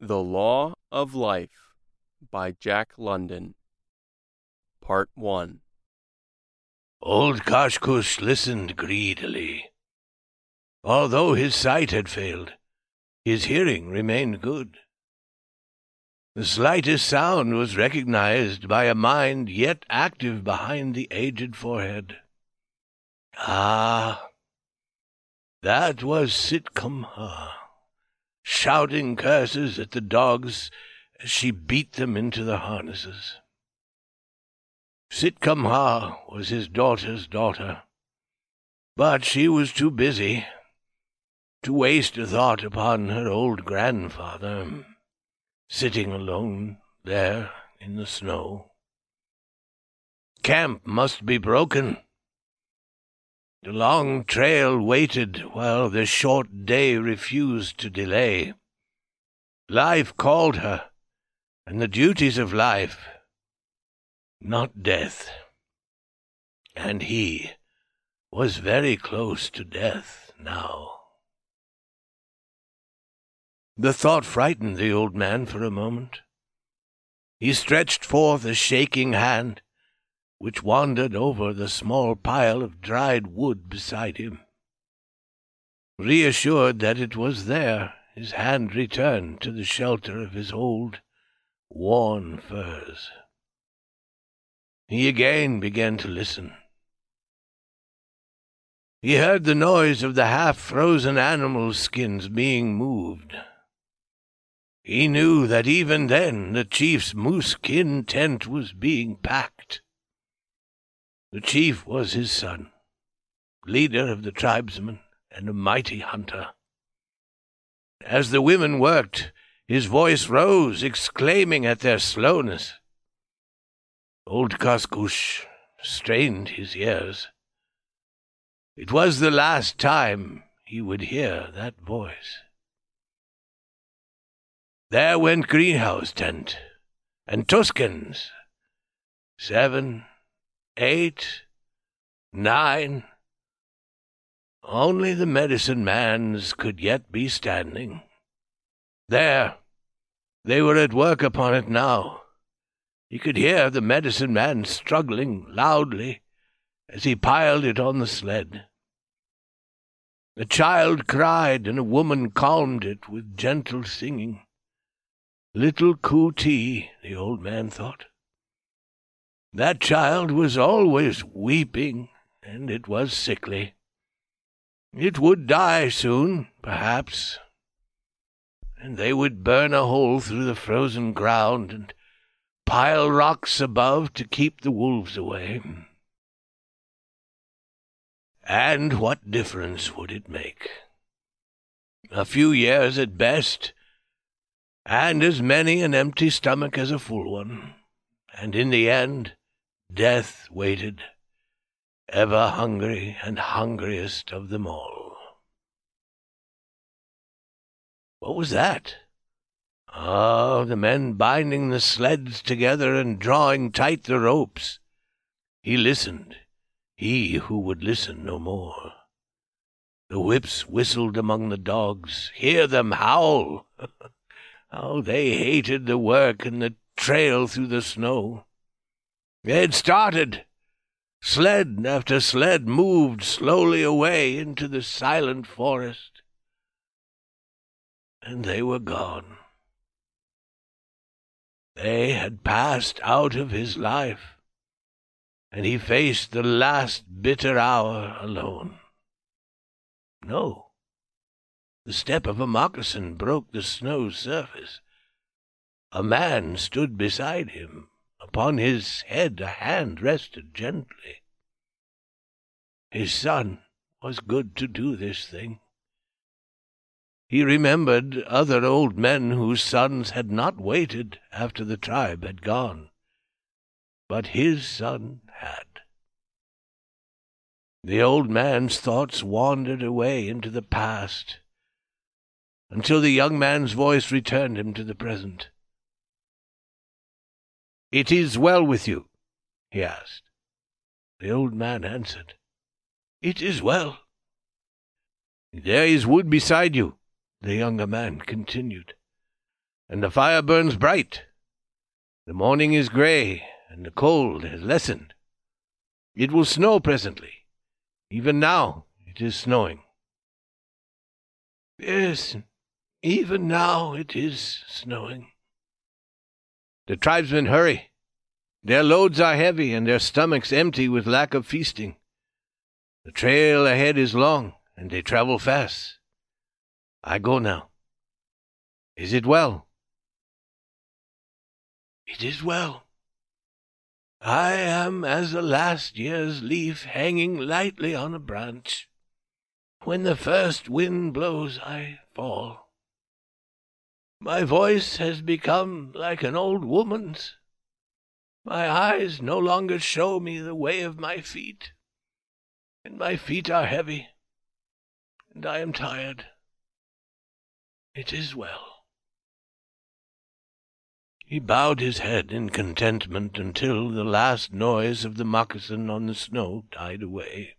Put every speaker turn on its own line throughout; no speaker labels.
The Law of Life by Jack London. Part 1.
Old Kashkush listened greedily. Although his sight had failed, his hearing remained good. The slightest sound was recognized by a mind yet active behind the aged forehead. Ah, that was Sitkamha, shouting curses at the dogs as she beat them into the harnesses. Sitkamha was his daughter's daughter, but she was too busy to waste a thought upon her old grandfather, sitting alone there in the snow. Camp must be broken. The long trail waited while the short day refused to delay. Life called her, and the duties of life, not death. And he was very close to death now. The thought frightened the old man for a moment. He stretched forth a shaking hand, which wandered over the small pile of dried wood beside him. Reassured that it was there, his hand returned to the shelter of his old, worn furs. He again began to listen. He heard the noise of the half-frozen animal skins being moved. He knew that even then the chief's moose-skin tent was being packed. The chief was his son, leader of the tribesmen and a mighty hunter. As the women worked, his voice rose, exclaiming at their slowness. Old Kashkush strained his ears. It was the last time he would hear that voice. There went Greenhouse tent, and Tuskens. 7, 8, 9. Only the medicine man's could yet be standing. There, they were at work upon it now. He could hear the medicine man struggling loudly as he piled it on the sled. A child cried, and a woman calmed it with gentle singing. Little Kuti, the old man thought. That child was always weeping, and it was sickly. It would die soon, perhaps, and they would burn a hole through the frozen ground and pile rocks above to keep the wolves away. And what difference would it make? A few years at best, and as many an empty stomach as a full one, and in the end death waited, ever hungry and hungriest of them all. What was that? Oh, the men binding the sleds together and drawing tight the ropes. He listened, he who would listen no more. The whips whistled among the dogs. Hear them howl! How they hated the work and the trail through the snow. They had started. Sled after sled moved slowly away into the silent forest. And they were gone. They had passed out of his life, and he faced the last bitter hour alone. No. The step of a moccasin broke the snow surface. A man stood beside him. Upon his head a hand rested gently. His son was good to do this thing. He remembered other old men whose sons had not waited after the tribe had gone, but his son had. The old man's thoughts wandered away into the past, until the young man's voice returned him to the present. "It is well with you?" he asked. The old man answered, "It is well." "There is wood beside you," the younger man continued, and the fire burns bright. The morning is grey, and the cold has lessened. It will snow presently. Even now it is snowing. Yes, even now it is snowing. The tribesmen hurry. Their loads are heavy, and their stomachs empty with lack of feasting. The trail ahead is long, and they travel fast. I go now. Is it well? It is well. I am as a last year's leaf hanging lightly on a branch. When the first wind blows, I fall. My voice has become like an old woman's. My eyes no longer show me the way of my feet, and my feet are heavy, and I am tired. It is well. He bowed his head in contentment until the last noise of the moccasin on the snow died away.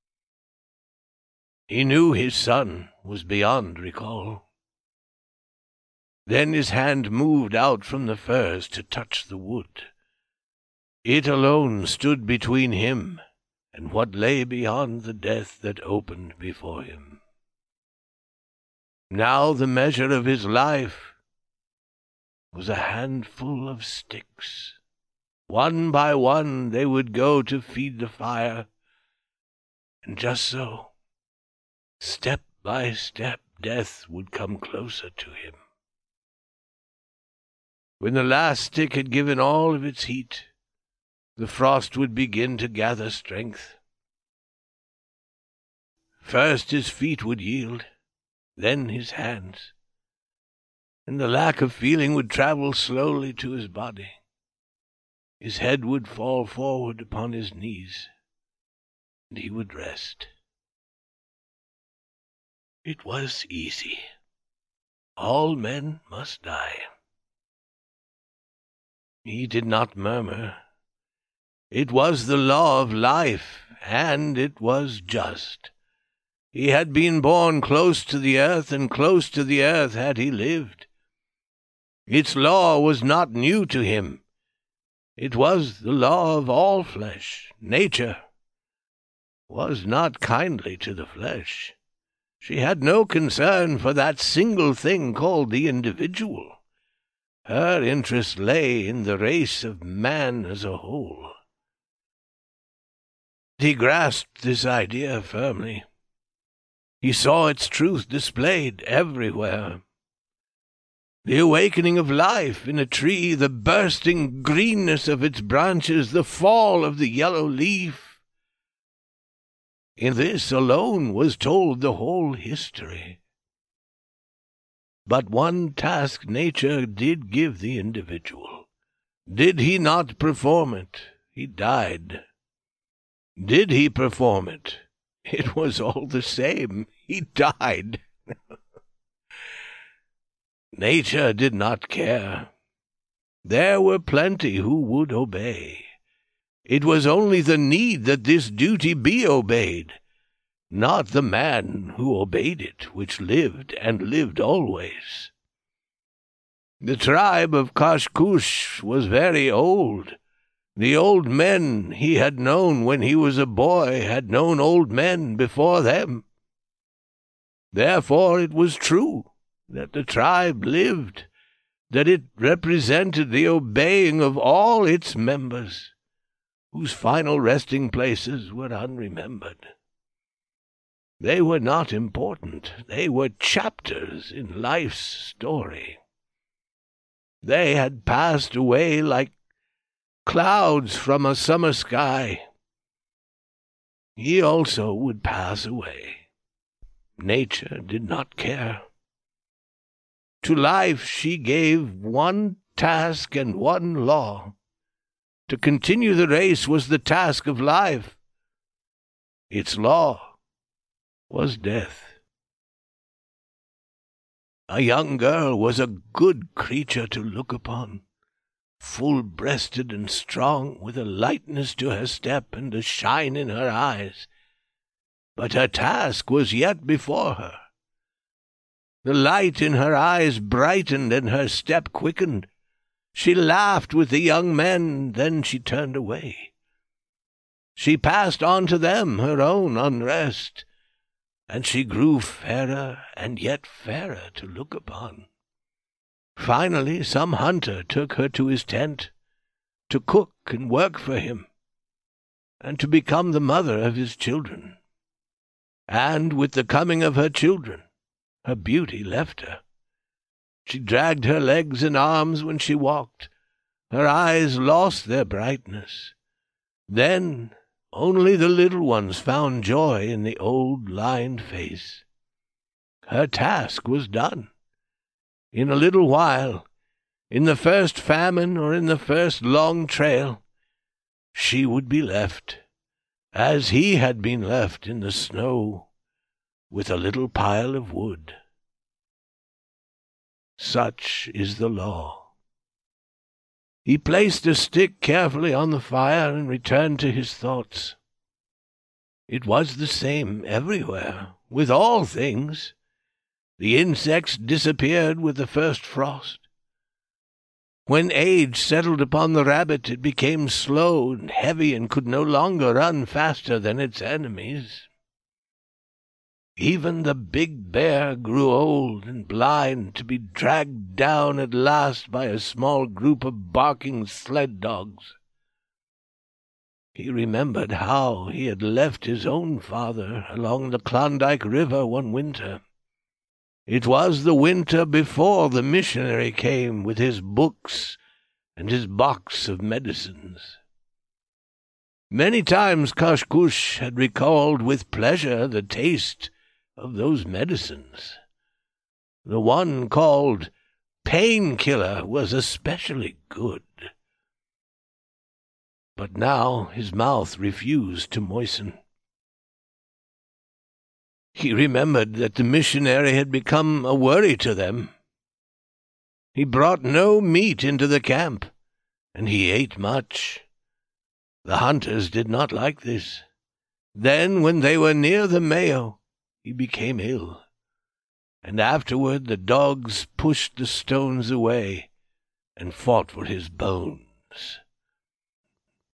He knew his son was beyond recall. Then his hand moved out from the firs to touch the wood. It alone stood between him and what lay beyond the death that opened before him. Now the measure of his life was a handful of sticks. One by one they would go to feed the fire, and just so, step by step, death would come closer to him. When the last stick had given all of its heat, the frost would begin to gather strength. First his feet would yield, then his hands, and the lack of feeling would travel slowly to his body. His head would fall forward upon his knees, and he would rest. It was easy. All men must die. He did not murmur. It was the law of life, and it was just. He had been born close to the earth, and close to the earth had he lived. Its law was not new to him. It was the law of all flesh. Nature was not kindly to the flesh. She had no concern for that single thing called the individual. Her interest lay in the race of man as a whole. He grasped this idea firmly. He saw its truth displayed everywhere. The awakening of life in a tree, the bursting greenness of its branches, the fall of the yellow leaf. In this alone was told the whole history. But one task nature did give the individual. Did he not perform it, he died. Did he perform it? It was all the same. He died. Nature did not care. There were plenty who would obey. It was only the need that this duty be obeyed, not the man who obeyed it, which lived and lived always. The tribe of Kashkush was very old. The old men he had known when he was a boy had known old men before them. Therefore it was true that the tribe lived, that it represented the obeying of all its members, whose final resting places were unremembered. They were not important. They were chapters in life's story. They had passed away like clouds from a summer sky. He also would pass away. Nature did not care. To life she gave one task and one law. To continue the race was the task of life. Its law was death. A young girl was a good creature to look upon, full-breasted and strong, with a lightness to her step and a shine in her eyes. But her task was yet before her. The light in her eyes brightened and her step quickened. She laughed with the young men, then she turned away. She passed on to them her own unrest, and she grew fairer and yet fairer to look upon. Finally some hunter took her to his tent, to cook and work for him, and to become the mother of his children. And with the coming of her children, her beauty left her. She dragged her legs and arms when she walked. Her eyes lost their brightness. Then only the little ones found joy in the old lined face. Her task was done. In a little while, in the first famine or in the first long trail, she would be left, as he had been left in the snow, with a little pile of wood. Such is the law. He placed a stick carefully on the fire and returned to his thoughts. It was the same everywhere, with all things. The insects disappeared with the first frost. When age settled upon the rabbit, it became slow and heavy and could no longer run faster than its enemies. Even the big bear grew old and blind, to be dragged down at last by a small group of barking sled dogs. He remembered how he had left his own father along the Klondike River one winter. It was the winter before the missionary came with his books and his box of medicines. Many times Kashkush had recalled with pleasure the taste of those medicines. The one called Painkiller was especially good. But now his mouth refused to moisten. He remembered that the missionary had become a worry to them. He brought no meat into the camp, and he ate much. The hunters did not like this. Then, when they were near the Mayo, he became ill, and afterward the dogs pushed the stones away and fought for his bones.